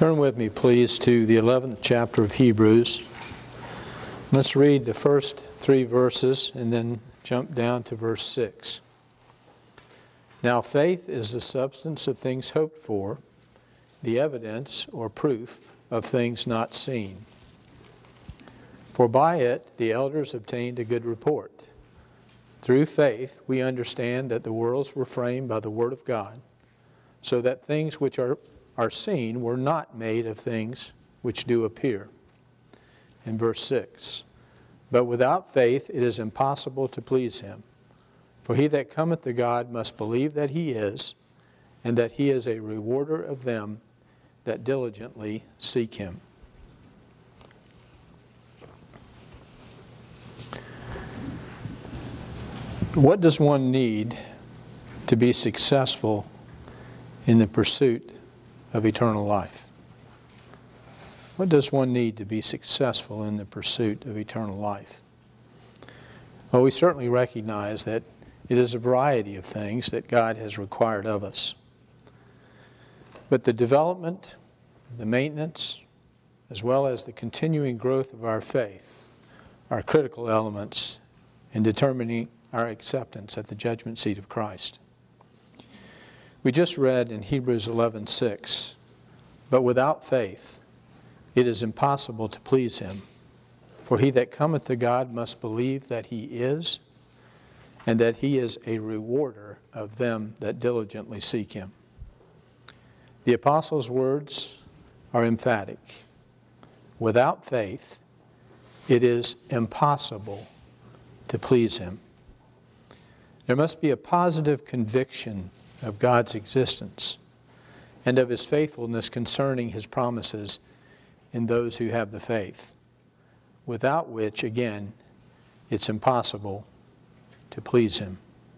Turn with me, please, to the 11th chapter of Hebrews. Let's read the first 3 verses and then jump down to verse 6. Now faith is the substance of things hoped for, the evidence or proof of things not seen. For by it the elders obtained a good report. Through faith we understand that the worlds were framed by the Word of God, so that things which are seen were not made of things which do appear. In verse 6, but without faith it is impossible to please Him. For he that cometh to God must believe that He is, and that He is a rewarder of them that diligently seek Him. What does one need to be successful in the pursuit of eternal life? What does one need to be successful in the pursuit of eternal life? Well, we certainly recognize that it is a variety of things that God has required of us. But the development, the maintenance, as well as the continuing growth of our faith are critical elements in determining our acceptance at the judgment seat of Christ. We just read in Hebrews 11:6, but without faith it is impossible to please Him. For he that cometh to God must believe that He is, and that He is a rewarder of them that diligently seek Him. The apostles' words are emphatic. Without faith, it is impossible to please Him. There must be a positive conviction of God's existence and of His faithfulness concerning His promises in those who have the faith, without which, again, it's impossible to please Him.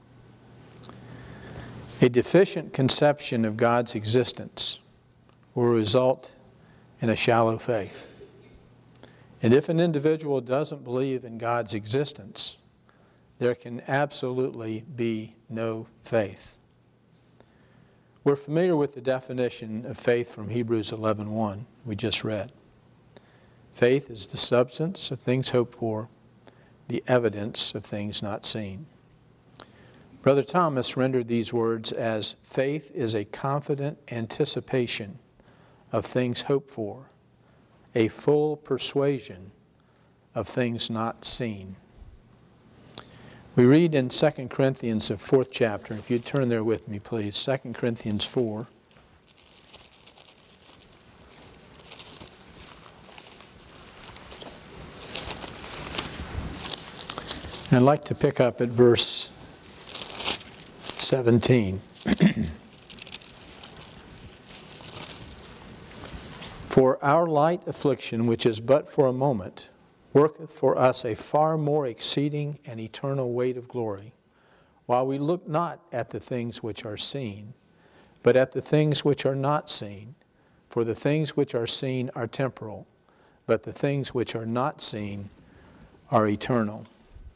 A deficient conception of God's existence will result in a shallow faith. And if an individual doesn't believe in God's existence, there can absolutely be no faith. We're familiar with the definition of faith from Hebrews 11:1 we just read. Faith is the substance of things hoped for, the evidence of things not seen. Brother Thomas rendered these words as, faith is a confident anticipation of things hoped for, a full persuasion of things not seen. We read in 2 Corinthians, the 4th chapter, if you'd turn there with me, please, 2 Corinthians 4. And I'd like to pick up at verse 17. For our light affliction, which is but for a moment, worketh for us a far more exceeding and eternal weight of glory, while we look not at the things which are seen, but at the things which are not seen. For the things which are seen are temporal, but the things which are not seen are eternal.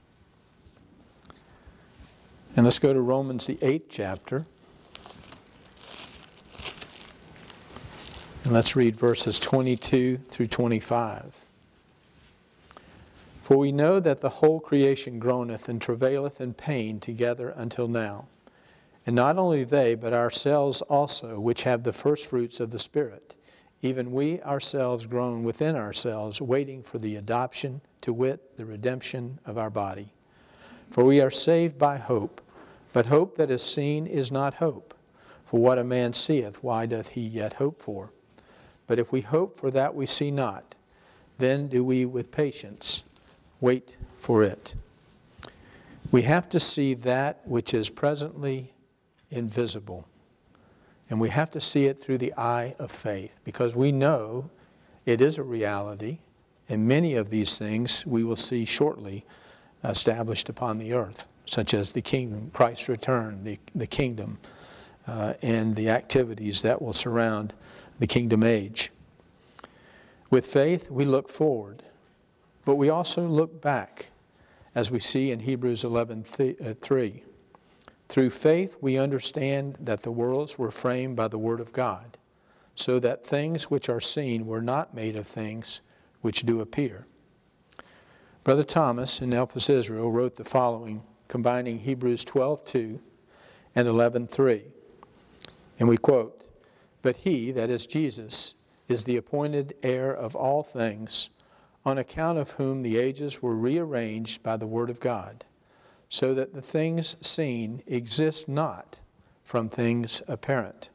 And let's go to Romans, the 8th chapter. And let's read verses 22 through 25. For we know that the whole creation groaneth and travaileth in pain together until now. And not only they, but ourselves also, which have the firstfruits of the Spirit, even we ourselves groan within ourselves, waiting for the adoption, to wit, the redemption of our body. For we are saved by hope, but hope that is seen is not hope. For what a man seeth, why doth he yet hope for? But if we hope for that we see not, then do we with patience wait for it. We have to see that which is presently invisible. And we have to see it through the eye of faith, because we know it is a reality, and many of these things we will see shortly established upon the earth, such as the kingdom, Christ's return, the kingdom, and the activities that will surround the kingdom age. With faith, we look forward, but we also look back, as we see in Hebrews 11:3. Through faith, we understand that the worlds were framed by the Word of God, so that things which are seen were not made of things which do appear. Brother Thomas in Elpis Israel wrote the following, combining Hebrews 12:2 and 11:3. And we quote, "But he," that is Jesus, "is the appointed heir of all things, on account of whom the ages were rearranged by the word of God, so that the things seen exist not from things apparent."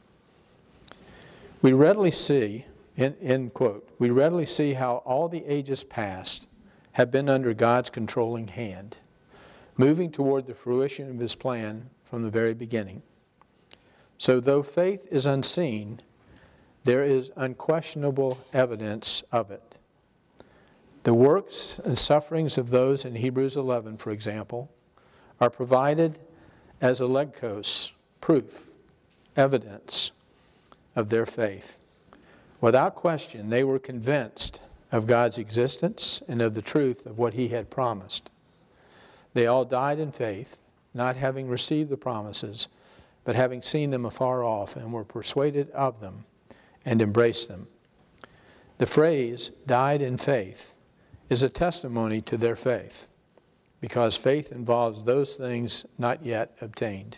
We readily see, end quote, we readily see how all the ages past have been under God's controlling hand, moving toward the fruition of His plan from the very beginning. So though faith is unseen, there is unquestionable evidence of it. The works and sufferings of those in Hebrews 11, for example, are provided as a legkos, proof, evidence of their faith. Without question, they were convinced of God's existence and of the truth of what He had promised. They all died in faith, not having received the promises, but having seen them afar off, and were persuaded of them and embraced them. The phrase, "died in faith," is a testimony to their faith, because faith involves those things not yet obtained.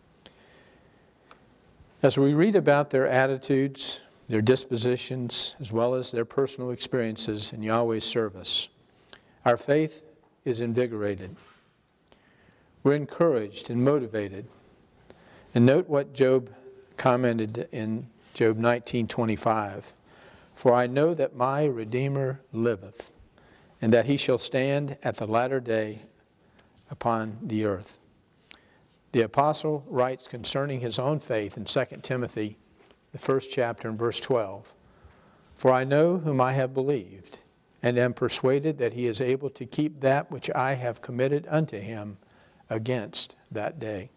As we read about their attitudes, their dispositions, as well as their personal experiences in Yahweh's service, our faith is invigorated. We're encouraged and motivated. And note what Job commented in Job 19:25. "For I know that my Redeemer liveth, and that he shall stand at the latter day upon the earth." The apostle writes concerning his own faith in 2 Timothy, the first chapter and verse 12, "For I know whom I have believed, and am persuaded that he is able to keep that which I have committed unto him against that day."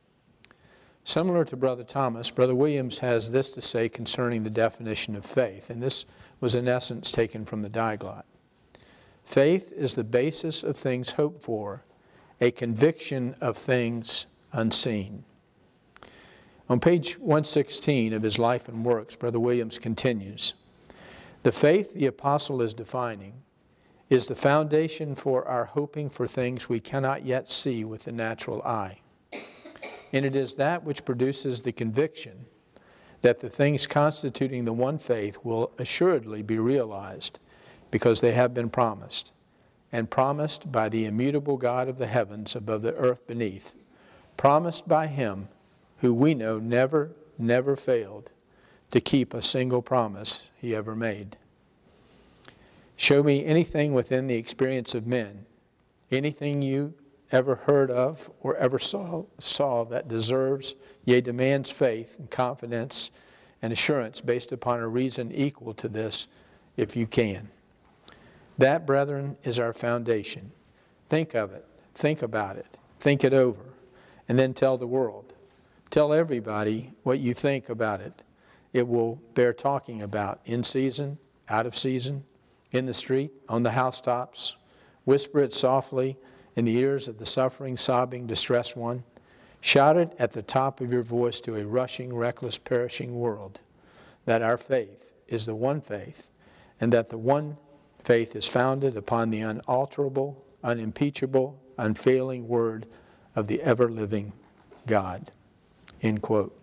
Similar to Brother Thomas, Brother Williams has this to say concerning the definition of faith, and this was in essence taken from the Diaglott. "Faith is the basis of things hoped for, a conviction of things unseen." On page 116 of his Life and Works, Brother Williams continues, "The faith the apostle is defining is the foundation for our hoping for things we cannot yet see with the natural eye. And it is that which produces the conviction that the things constituting the one faith will assuredly be realized, because they have been promised, and promised by the immutable God of the heavens above the earth beneath, promised by Him who we know never failed to keep a single promise He ever made. Show me anything within the experience of men, anything you ever heard of or ever saw that deserves, yea, demands faith and confidence and assurance based upon a reason equal to this, if you can. That, brethren, is our foundation. Think of it, think about it, think it over, and then tell the world. Tell everybody what you think about it. It will bear talking about in season, out of season, in the street, on the housetops. Whisper it softly in the ears of the suffering, sobbing, distressed one. Shout it at the top of your voice to a rushing, reckless, perishing world, that our faith is the one faith, and that the one faith is founded upon the unalterable, unimpeachable, unfailing word of the ever-living God. End quote.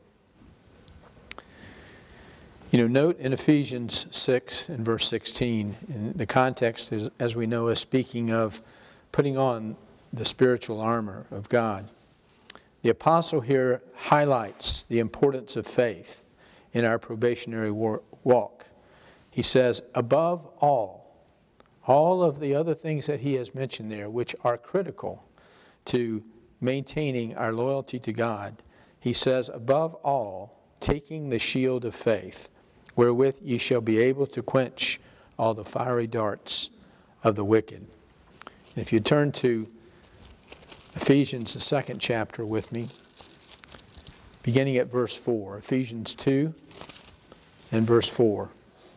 Note in Ephesians 6 and verse 16, in the context, is, as we know, is speaking of putting on the spiritual armor of God. The apostle here highlights the importance of faith in our probationary walk. He says, above all of the other things that he has mentioned there, which are critical to maintaining our loyalty to God, he says, above all, taking the shield of faith, wherewith ye shall be able to quench all the fiery darts of the wicked. And if you turn to Ephesians, the 2nd chapter with me, beginning at verse 4, Ephesians 2 and verse 4.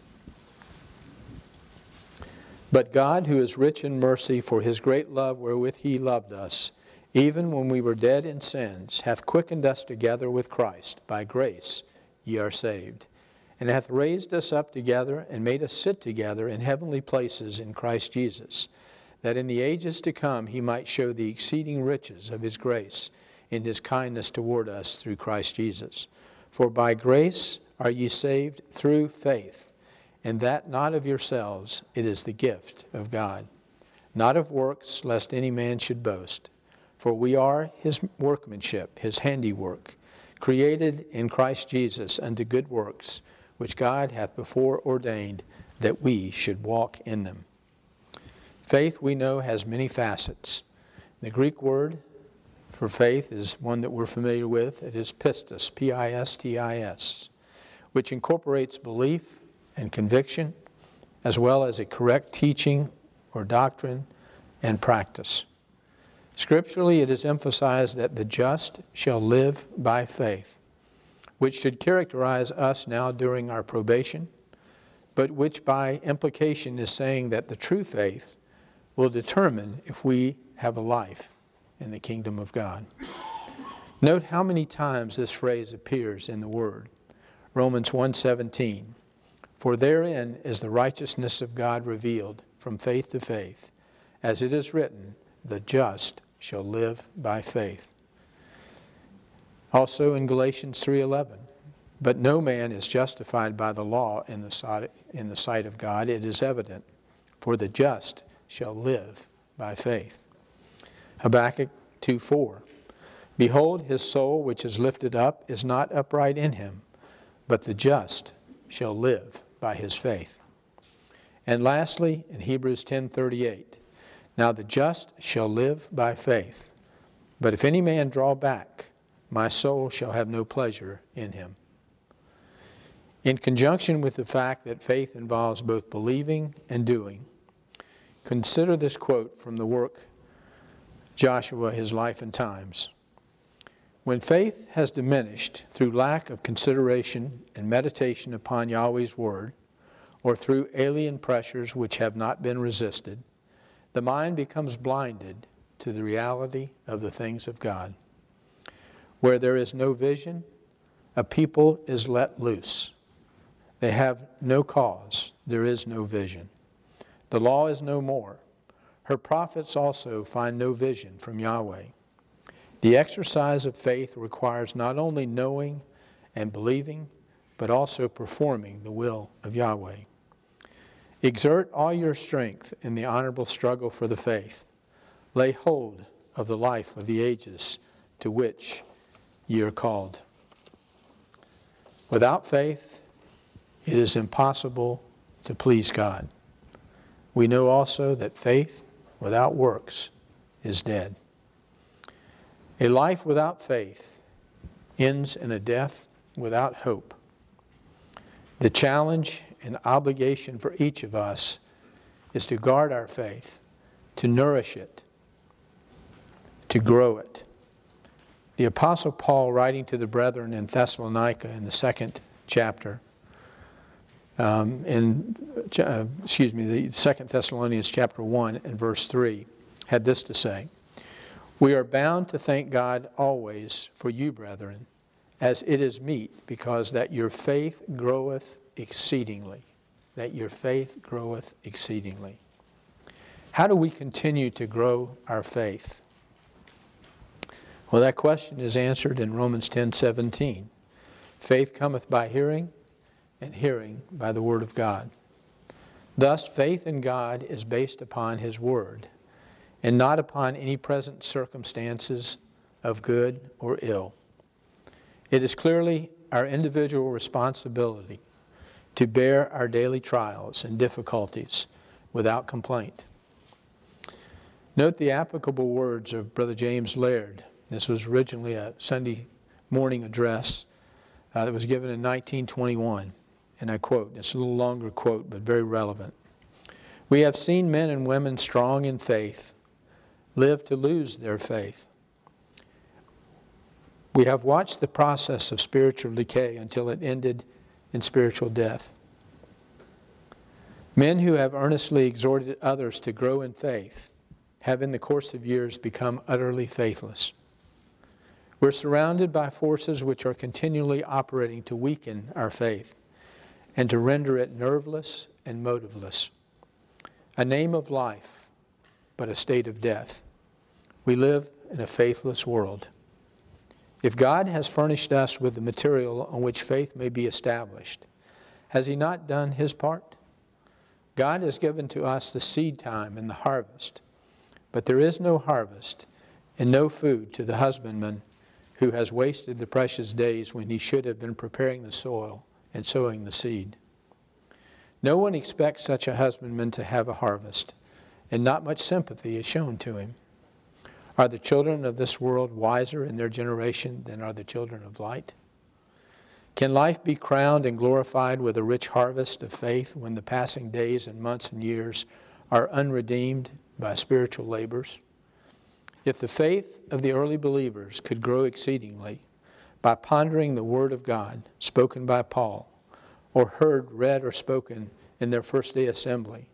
But God, who is rich in mercy, for His great love wherewith He loved us, even when we were dead in sins, hath quickened us together with Christ. By grace ye are saved, and hath raised us up together and made us sit together in heavenly places in Christ Jesus, that in the ages to come he might show the exceeding riches of his grace in his kindness toward us through Christ Jesus. For by grace are ye saved through faith, and that not of yourselves, it is the gift of God, not of works, lest any man should boast. For we are his workmanship, his handiwork, created in Christ Jesus unto good works, which God hath before ordained that we should walk in them. Faith, we know, has many facets. The Greek word for faith is one that we're familiar with. It is pistis, P-I-S-T-I-S, which incorporates belief and conviction, as well as a correct teaching or doctrine and practice. Scripturally, it is emphasized that the just shall live by faith, which should characterize us now during our probation, but which by implication is saying that the true faith will determine if we have a life in the kingdom of God. Note how many times this phrase appears in the Word. Romans 1:17, for therein is the righteousness of God revealed from faith to faith, as it is written, the just shall live by faith. Also in Galatians 3:11, but no man is justified by the law in the sight of God. It is evident, for the just shall live by faith. Habakkuk 2:4, behold, his soul which is lifted up is not upright in him, but the just shall live by his faith. And lastly, in Hebrews 10:38, now the just shall live by faith, but if any man draw back, my soul shall have no pleasure in him. In conjunction with the fact that faith involves both believing and doing, consider this quote from the work Joshua, His Life and Times. When faith has diminished through lack of consideration and meditation upon Yahweh's Word, or through alien pressures which have not been resisted, the mind becomes blinded to the reality of the things of God. Where there is no vision, a people is let loose. They have no cause. There is no vision. The law is no more. Her prophets also find no vision from Yahweh. The exercise of faith requires not only knowing and believing, but also performing the will of Yahweh. Exert all your strength in the honorable struggle for the faith. Lay hold of the life of the ages to which ye are called. Without faith, it is impossible to please God. We know also that faith without works is dead. A life without faith ends in a death without hope. The challenge and obligation for each of us is to guard our faith, to nourish it, to grow it. The Apostle Paul, writing to the brethren in Thessalonica in the second chapter, the 2 Thessalonians chapter 1 and verse 3, had this to say, we are bound to thank God always for you, brethren, as it is meet, because that your faith groweth exceedingly. That your faith groweth exceedingly. How do we continue to grow our faith? Well, that question is answered in Romans 10:17. Faith cometh by hearing, and hearing by the word of God. Thus, faith in God is based upon His Word, and not upon any present circumstances of good or ill. It is clearly our individual responsibility to bear our daily trials and difficulties without complaint. Note the applicable words of Brother James Laird. This was originally a Sunday morning address that was given in 1921. And I quote, it's a little longer quote, but very relevant. We have seen men and women strong in faith live to lose their faith. We have watched the process of spiritual decay until it ended in spiritual death. Men who have earnestly exhorted others to grow in faith have in the course of years become utterly faithless. We're surrounded by forces which are continually operating to weaken our faith. and to render it nerveless and motiveless. A name of life, but a state of death. We live in a faithless world. If God has furnished us with the material on which faith may be established, has He not done His part? God has given to us the seed time and the harvest, but there is no harvest and no food to the husbandman who has wasted the precious days when he should have been preparing the soil and sowing the seed. No one expects such a husbandman to have a harvest, and not much sympathy is shown to him. Are the children of this world wiser in their generation than are the children of light? Can life be crowned and glorified with a rich harvest of faith when the passing days and months and years are unredeemed by spiritual labors? If the faith of the early believers could grow exceedingly by pondering the Word of God spoken by Paul, or heard, read, or spoken in their first day assembly,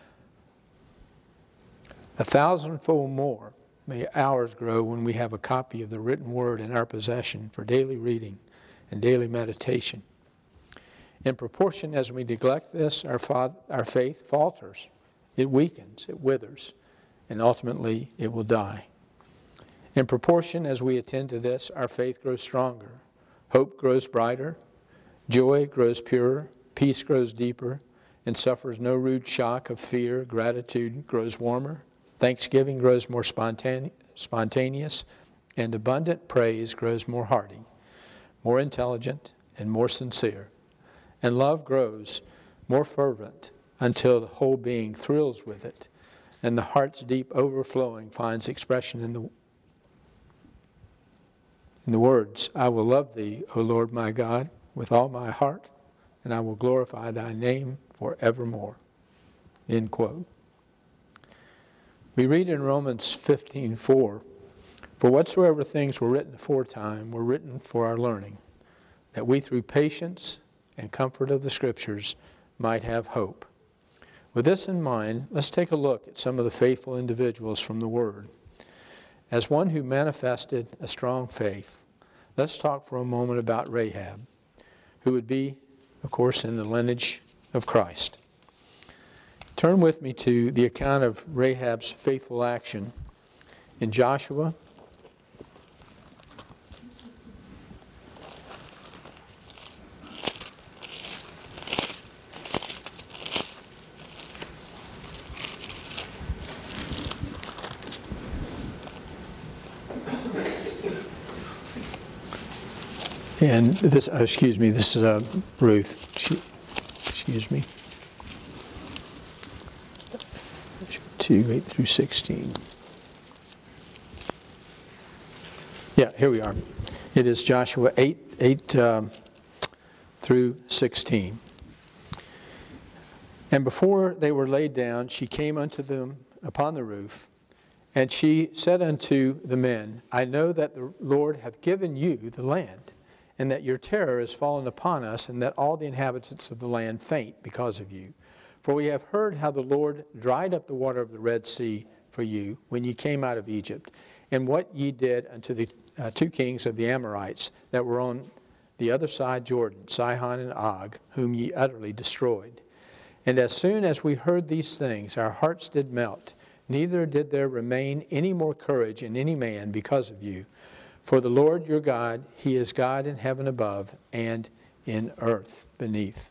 1,000-fold more may ours grow when we have a copy of the written Word in our possession for daily reading and daily meditation. In proportion as we neglect this, our faith falters. It weakens, it withers, and ultimately it will die. In proportion as we attend to this, our faith grows stronger, hope grows brighter, joy grows purer, peace grows deeper, and suffers no rude shock of fear. Gratitude grows warmer, thanksgiving grows more spontaneous, and abundant praise grows more hearty, more intelligent, and more sincere. And love grows more fervent until the whole being thrills with it, and the heart's deep overflowing finds expression in the words, I will love thee, O Lord my God, with all my heart, and I will glorify thy name forevermore. End quote. We read in Romans 15:4, for whatsoever things were written aforetime were written for our learning, that we through patience and comfort of the Scriptures might have hope. With this in mind, let's take a look at some of the faithful individuals from the Word. As one who manifested a strong faith, let's talk for a moment about Rahab, who would be, of course, in the lineage of Christ. Turn with me to the account of Rahab's faithful action in Joshua. And this, this is Ruth. Excuse me. 2:8-16. Yeah, here we are. It is Joshua 8 through 16. And before they were laid down, she came unto them upon the roof, and she said unto the men, I know that the Lord hath given you the land, and that your terror is fallen upon us, and that all the inhabitants of the land faint because of you. For we have heard how the Lord dried up the water of the Red Sea for you when ye came out of Egypt, and what ye did unto the two kings of the Amorites that were on the other side Jordan, Sihon and Og, whom ye utterly destroyed. And as soon as we heard these things, our hearts did melt, neither did there remain any more courage in any man because of you. For the Lord your God, He is God in heaven above and in earth beneath.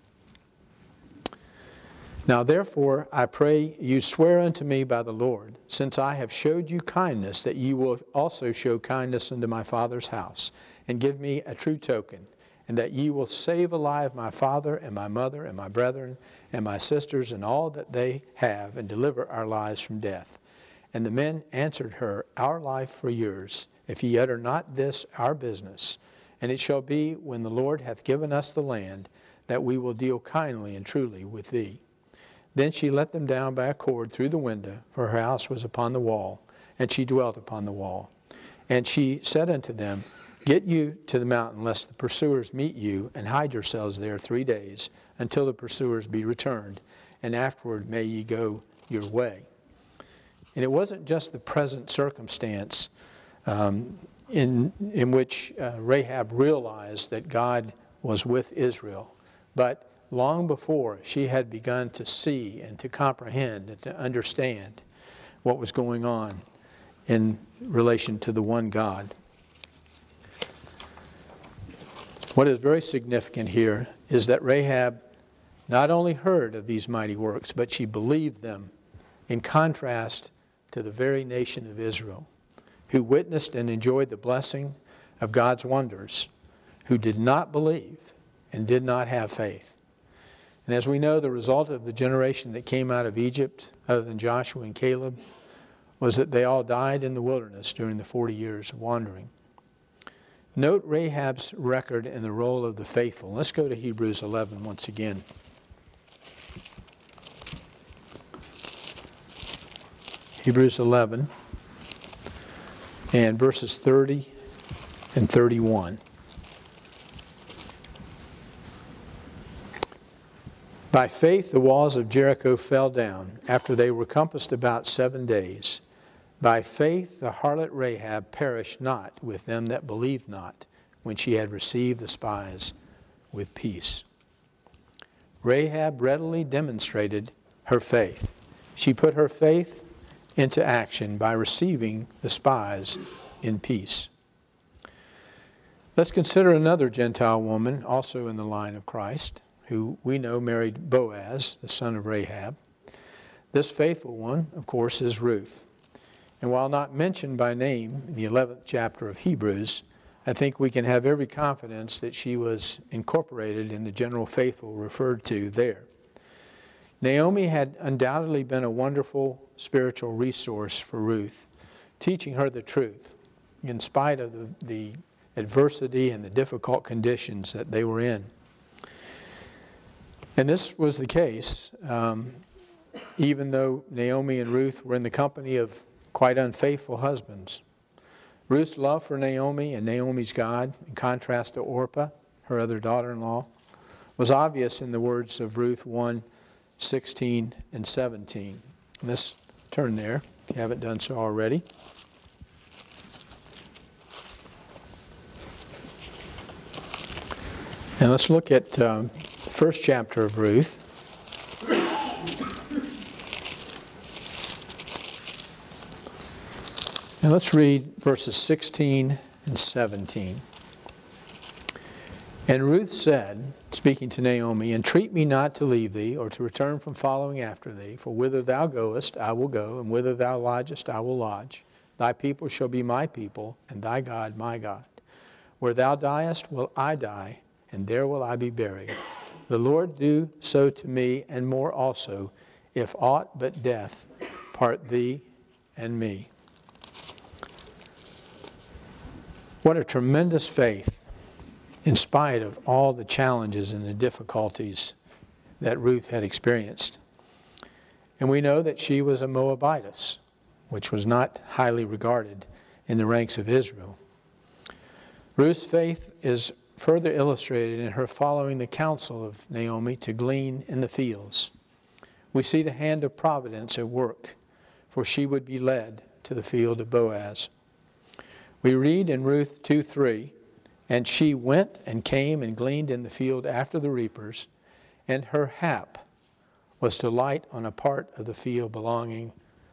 Now therefore, I pray you swear unto me by the Lord, since I have showed you kindness, that ye will also show kindness unto my father's house, and give me a true token, and that ye will save alive my father and my mother and my brethren and my sisters and all that they have, and deliver our lives from death. And the men answered her, Our life for yours, if ye utter not this our business. And it shall be, when the Lord hath given us the land, that we will deal kindly and truly with thee. Then she let them down by a cord through the window, for her house was upon the wall, and she dwelt upon the wall. And she said unto them, Get you to the mountain, lest the pursuers meet you, and hide yourselves there 3 days, until the pursuers be returned, and afterward may ye go your way. And it wasn't just the present circumstance in which Rahab realized that God was with Israel, but long before she had begun to see and to comprehend and to understand what was going on in relation to the one God. What is very significant here is that Rahab not only heard of these mighty works, but she believed them, in contrast to the very nation of Israel, who witnessed and enjoyed the blessing of God's wonders, who did not believe and did not have faith. And as we know, the result of the generation that came out of Egypt, other than Joshua and Caleb, was that they all died in the wilderness during the 40 years of wandering. Note Rahab's record in the role of the faithful. Let's go to Hebrews 11 once again. Hebrews 11 and verses 30 and 31. By faith the walls of Jericho fell down after they were compassed about 7 days. By faith the harlot Rahab perished not with them that believed not, when she had received the spies with peace. Rahab readily demonstrated her faith. She put her faith into action by receiving the spies in peace. Let's consider another Gentile woman, also in the line of Christ, who we know married Boaz, the son of Rahab. This faithful one, of course, is Ruth. And while not mentioned by name in the 11th chapter of Hebrews, I think we can have every confidence that she was incorporated in the general faithful referred to there. Naomi had undoubtedly been a wonderful spiritual resource for Ruth, teaching her the truth in spite of the adversity and the difficult conditions that they were in. And this was the case, even though Naomi and Ruth were in the company of quite unfaithful husbands. Ruth's love for Naomi and Naomi's God, in contrast to Orpah, her other daughter-in-law, was obvious in the words of Ruth 1:16 and 17. Let's turn there, if you haven't done so already. And let's look at the first chapter of Ruth. And let's read verses 16 and 17. And Ruth said, speaking to Naomi, entreat me not to leave thee, or to return from following after thee. For whither thou goest, I will go, and whither thou lodgest, I will lodge. Thy people shall be my people, and thy God my God. Where thou diest will I die, and there will I be buried. The Lord do so to me, and more also, if aught but death part thee and me. What a tremendous faith, in spite of all the challenges and the difficulties that Ruth had experienced. And we know that she was a Moabitess, which was not highly regarded in the ranks of Israel. Ruth's faith is further illustrated in her following the counsel of Naomi to glean in the fields. We see the hand of providence at work, for she would be led to the field of Boaz. We read in Ruth 2:3, and she went and came and gleaned in the field after the reapers, and her hap was to light on a part of the field belonging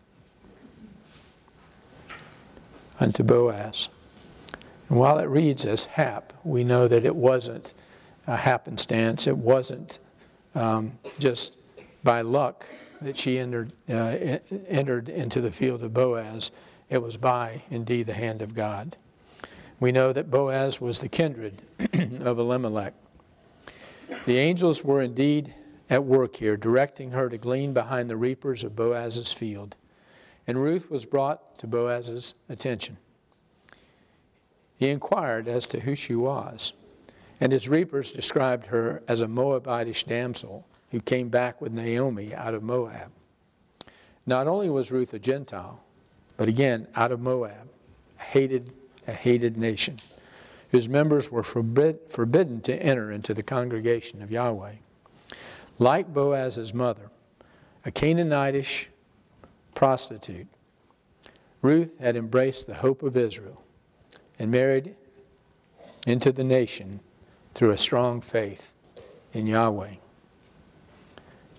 unto Boaz. And while it reads as hap, we know that it wasn't a happenstance. It wasn't just by luck that she entered into the field of Boaz. It was by, indeed, the hand of God. We know that Boaz was the kindred of Elimelech. The angels were indeed at work here, directing her to glean behind the reapers of Boaz's field. And Ruth was brought to Boaz's attention. He inquired as to who she was, and his reapers described her as a Moabitish damsel who came back with Naomi out of Moab. Not only was Ruth a Gentile, but again, out of Moab, a hated nation, whose members were forbidden to enter into the congregation of Yahweh. Like Boaz's mother, a Canaanitish prostitute, Ruth had embraced the hope of Israel and married into the nation through a strong faith in Yahweh.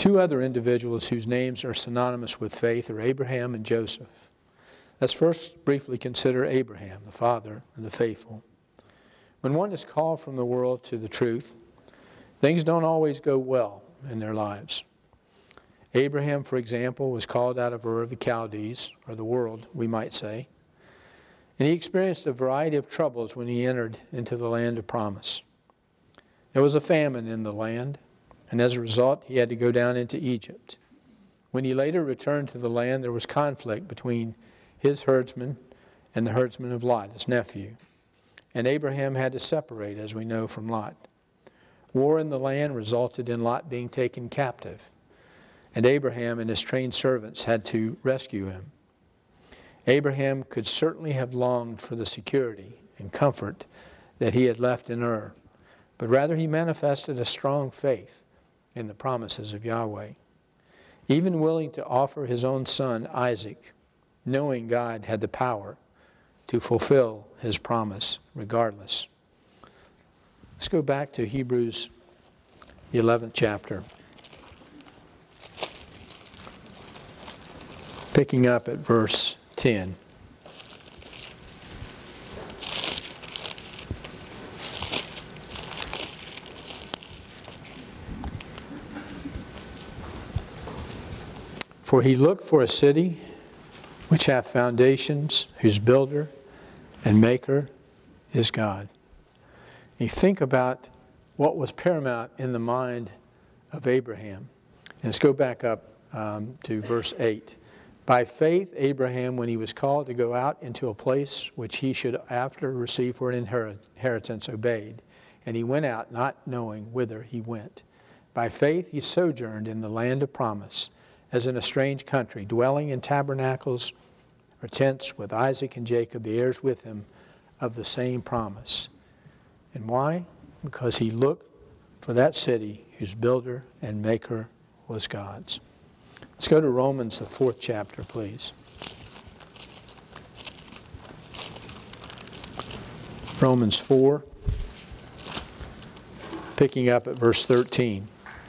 Two other individuals whose names are synonymous with faith are Abraham and Joseph. Let's first briefly consider Abraham, the father of the faithful. When one is called from the world to the truth, things don't always go well in their lives. Abraham, for example, was called out of Ur of the Chaldees, or the world, we might say, and he experienced a variety of troubles when he entered into the land of promise. There was a famine in the land, and as a result, he had to go down into Egypt. When he later returned to the land, there was conflict between his herdsmen and the herdsmen of Lot, his nephew. And Abraham had to separate, as we know from Lot. War in the land resulted in Lot being taken captive, and Abraham and his trained servants had to rescue him. Abraham could certainly have longed for the security and comfort that he had left in Ur, but rather he manifested a strong faith in the promises of Yahweh, even willing to offer his own son Isaac, knowing God had the power to fulfill his promise regardless. Let's go back to Hebrews, the 11th chapter. Picking up at verse 10. For he looked for a city which hath foundations, whose builder and maker is God. You think about what was paramount in the mind of Abraham. And let's go back up to verse 8. By faith, Abraham, when he was called to go out into a place which he should after receive for an inheritance, obeyed. And he went out, not knowing whither he went. By faith, he sojourned in the land of promise, as in a strange country, dwelling in tabernacles or tents with Isaac and Jacob, the heirs with him of the same promise. And why? Because he looked for that city whose builder and maker was God's. Let's go to Romans, the 4th chapter, please. Romans 4, picking up at verse 13.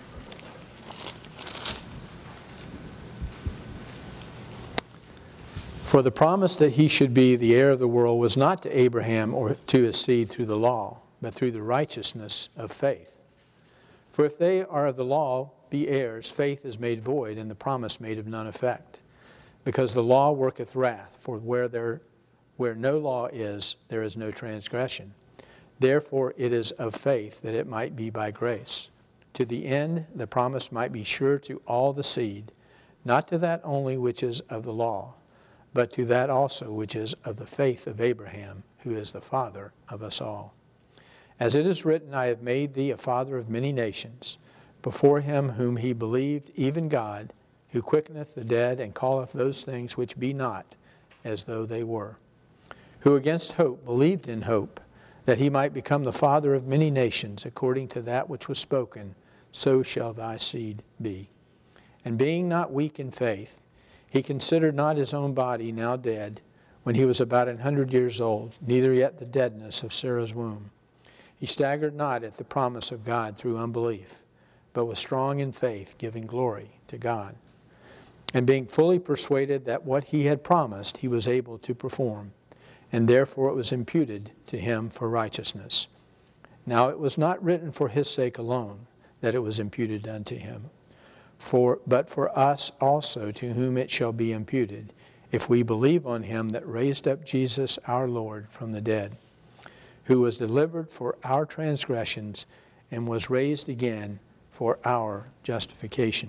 For the promise that he should be the heir of the world was not to Abraham or to his seed through the law, but through the righteousness of faith. For if they are of the law be heirs, faith is made void, and the promise made of none effect. Because the law worketh wrath, for where no law is, there is no transgression. Therefore it is of faith, that it might be by grace, to the end the promise might be sure to all the seed, not to that only which is of the law, but to that also which is of the faith of Abraham, who is the father of us all. As it is written, I have made thee a father of many nations, before him whom he believed, even God, who quickeneth the dead and calleth those things which be not as though they were, who against hope believed in hope, that he might become the father of many nations, according to that which was spoken, so shall thy seed be. And being not weak in faith, he considered not his own body now dead, when he was about 100 years old, neither yet the deadness of Sarah's womb. He staggered not at the promise of God through unbelief, but was strong in faith, giving glory to God. And being fully persuaded that what he had promised he was able to perform, and therefore it was imputed to him for righteousness. Now it was not written for his sake alone that it was imputed unto him, but for us also, to whom it shall be imputed, if we believe on him that raised up Jesus our Lord from the dead, who was delivered for our transgressions and was raised again for our justification.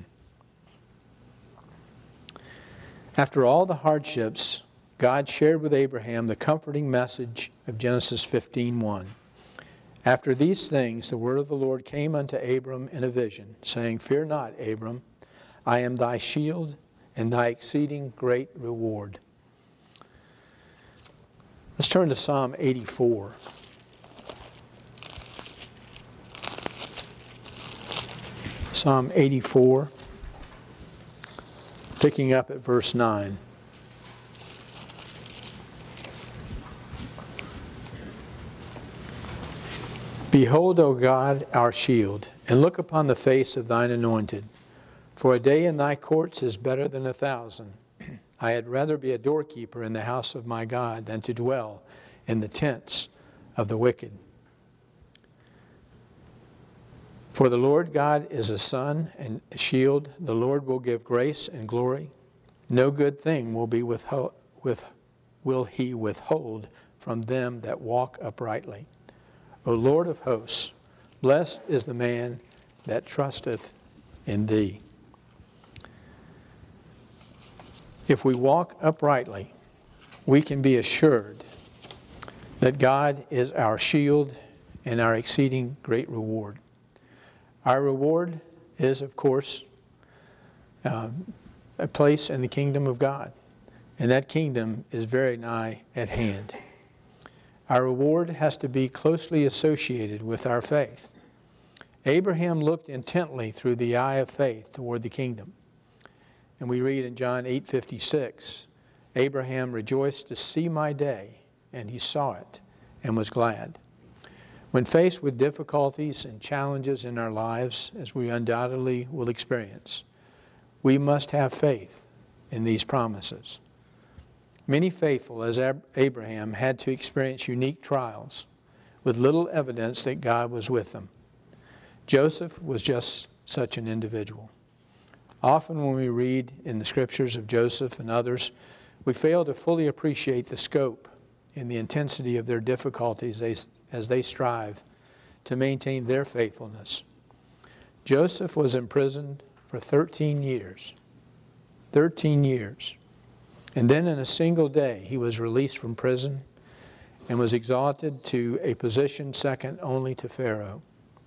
After all the hardships, God shared with Abraham the comforting message of Genesis 15:1. After these things, the word of the Lord came unto Abram in a vision, saying, Fear not, Abram, I am thy shield and thy exceeding great reward. Let's turn to Psalm 84. Psalm 84, picking up at verse 9. Behold, O God, our shield, and look upon the face of thine anointed. For a day in thy courts is better than 1,000. I had rather be a doorkeeper in the house of my God than to dwell in the tents of the wicked. For the Lord God is a sun and a shield. The Lord will give grace and glory. No good thing will he withhold from them that walk uprightly. O Lord of hosts, blessed is the man that trusteth in thee. If we walk uprightly, we can be assured that God is our shield and our exceeding great reward. Our reward is, of course, a place in the kingdom of God. And that kingdom is very nigh at hand. Our reward has to be closely associated with our faith. Abraham looked intently through the eye of faith toward the kingdom. And we read in John 8:56, Abraham rejoiced to see my day, and he saw it and was glad. When faced with difficulties and challenges in our lives, as we undoubtedly will experience, we must have faith in these promises. Many faithful as Abraham had to experience unique trials with little evidence that God was with them. Joseph was just such an individual. Often when we read in the scriptures of Joseph and others, we fail to fully appreciate the scope and the intensity of their difficulties as they strive to maintain their faithfulness. Joseph was imprisoned for 13 years. 13 years. And then in a single day, he was released from prison and was exalted to a position second only to Pharaoh.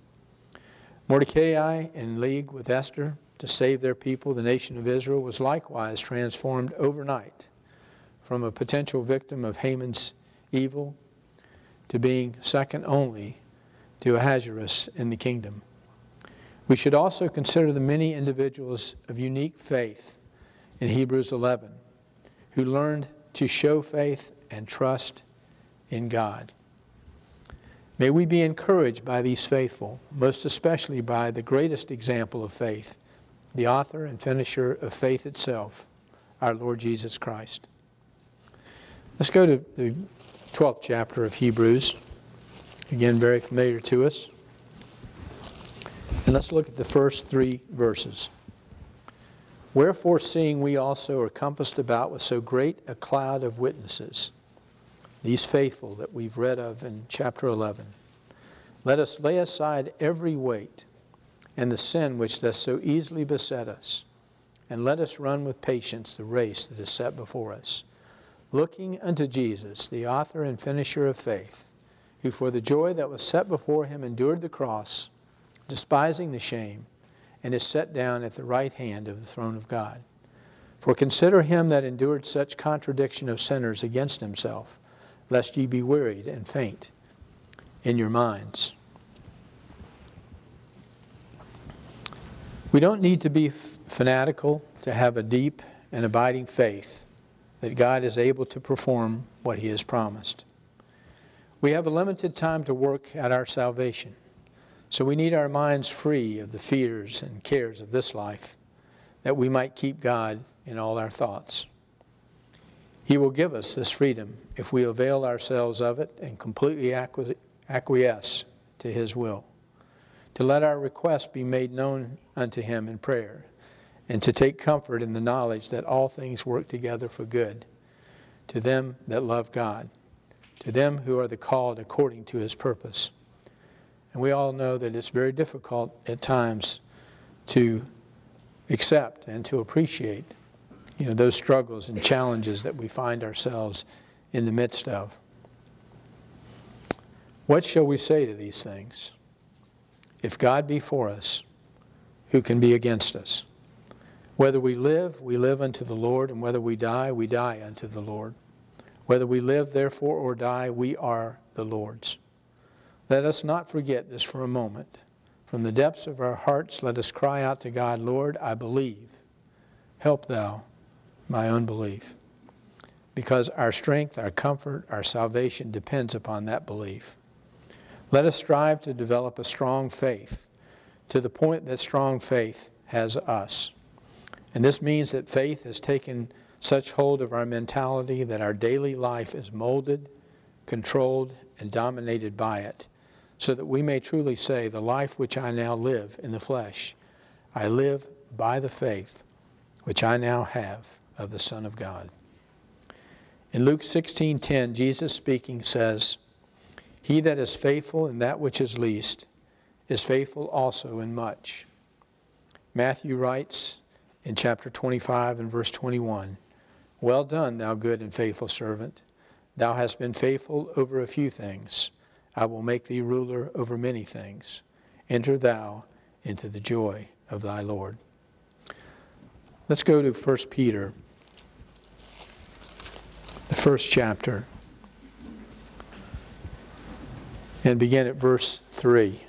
Mordecai, in league with Esther to save their people, the nation of Israel, was likewise transformed overnight from a potential victim of Haman's evil to being second only to Ahasuerus in the kingdom. We should also consider the many individuals of unique faith in Hebrews 11 who learned to show faith and trust in God. May we be encouraged by these faithful, most especially by the greatest example of faith, the author and finisher of faith itself, our Lord Jesus Christ. Let's go to the 12th chapter of Hebrews, again very familiar to us. And let's look at the first 3 verses. Wherefore, seeing we also are compassed about with so great a cloud of witnesses, these faithful that we've read of in chapter 11, let us lay aside every weight and the sin which does so easily beset us, and let us run with patience the race that is set before us, looking unto Jesus, the author and finisher of faith, who for the joy that was set before him endured the cross, despising the shame, and is set down at the right hand of the throne of God. For consider him that endured such contradiction of sinners against himself, lest ye be wearied and faint in your minds. We don't need to be fanatical to have a deep and abiding faith that God is able to perform what he has promised. We have a limited time to work at our salvation. So we need our minds free of the fears and cares of this life, that we might keep God in all our thoughts. He will give us this freedom if we avail ourselves of it and completely acquiesce to his will, to let our requests be made known unto him in prayer, and to take comfort in the knowledge that all things work together for good to them that love God, to them who are the called according to his purpose. And we all know that it's very difficult at times to accept and to appreciate, those struggles and challenges that we find ourselves in the midst of. What shall we say to these things? If God be for us, who can be against us? Whether we live unto the Lord, and whether we die unto the Lord. Whether we live, therefore, or die, we are the Lord's. Let us not forget this for a moment. From the depths of our hearts, let us cry out to God, Lord, I believe. Help thou my unbelief. Because our strength, our comfort, our salvation depends upon that belief. Let us strive to develop a strong faith to the point that strong faith has us. And this means that faith has taken such hold of our mentality that our daily life is molded, controlled, and dominated by it, so that we may truly say, the life which I now live in the flesh, I live by the faith which I now have of the Son of God. In Luke 16:10, Jesus speaking says, He that is faithful in that which is least is faithful also in much. Matthew writes in chapter 25 and verse 21, Well done, thou good and faithful servant. Thou hast been faithful over a few things. I will make thee ruler over many things. Enter thou into the joy of thy Lord. Let's go to 1 Peter, the first chapter, and begin at verse 3.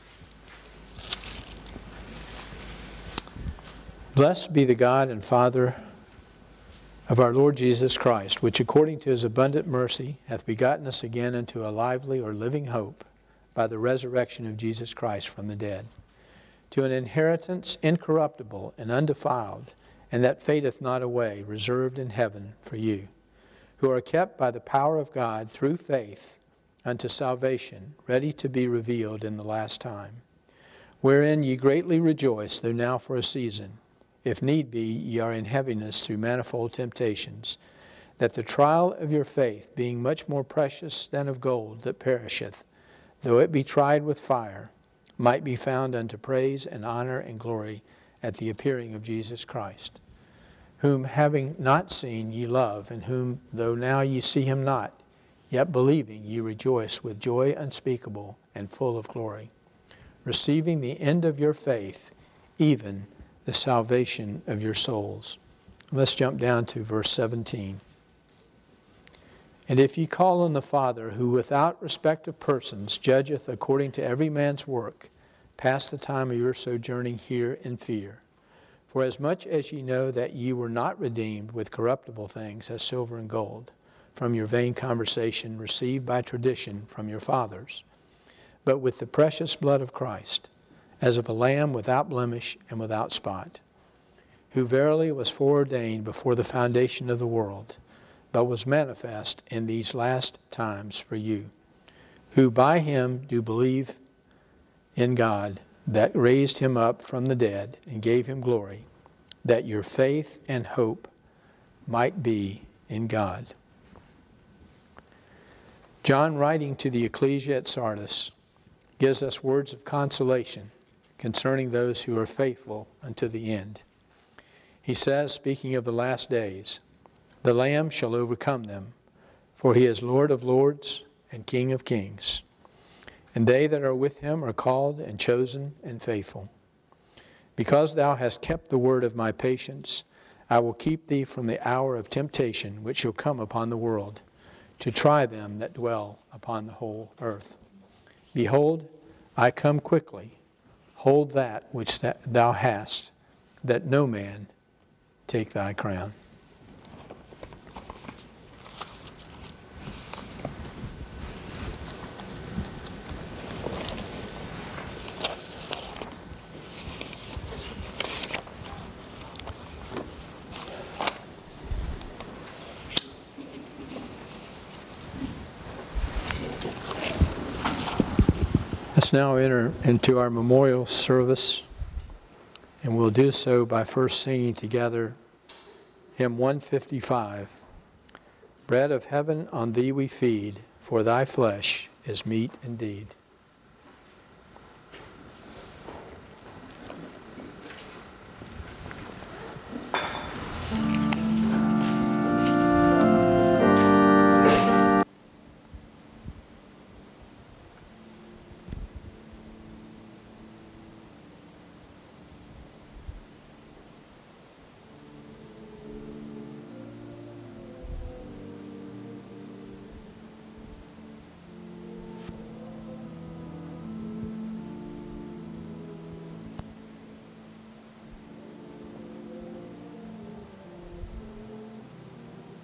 Blessed be the God and Father of our Lord Jesus Christ, which according to his abundant mercy hath begotten us again unto a lively or living hope by the resurrection of Jesus Christ from the dead, to an inheritance incorruptible and undefiled, and that fadeth not away, reserved in heaven for you, who are kept by the power of God through faith unto salvation, ready to be revealed in the last time, wherein ye greatly rejoice, though now for a season, if need be, ye are in heaviness through manifold temptations, that the trial of your faith, being much more precious than of gold that perisheth, though it be tried with fire, might be found unto praise and honor and glory at the appearing of Jesus Christ, whom having not seen ye love, and whom, though now ye see him not, yet believing ye rejoice with joy unspeakable and full of glory, receiving the end of your faith, even the salvation of your souls. Let's jump down to verse 17. And if ye call on the Father, who without respect of persons judgeth according to every man's work, pass the time of your sojourning here in fear. For as much as ye know that ye were not redeemed with corruptible things, as silver and gold, from your vain conversation received by tradition from your fathers, but with the precious blood of Christ, as of a lamb without blemish and without spot, who verily was foreordained before the foundation of the world, but was manifest in these last times for you, who by him do believe in God, that raised him up from the dead and gave him glory, that your faith and hope might be in God. John, writing to the ecclesia at Sardis, gives us words of consolation concerning those who are faithful unto the end. He says, speaking of the last days, the Lamb shall overcome them, for he is Lord of lords and King of kings. And they that are with him are called and chosen and faithful. Because thou hast kept the word of my patience, I will keep thee from the hour of temptation which shall come upon the world, to try them that dwell upon the whole earth. Behold, I come quickly. Hold that which thou hast, that no man take thy crown. Let's now enter into our memorial service, and we'll do so by first singing together hymn 155, Bread of heaven, on thee we feed, for thy flesh is meat indeed.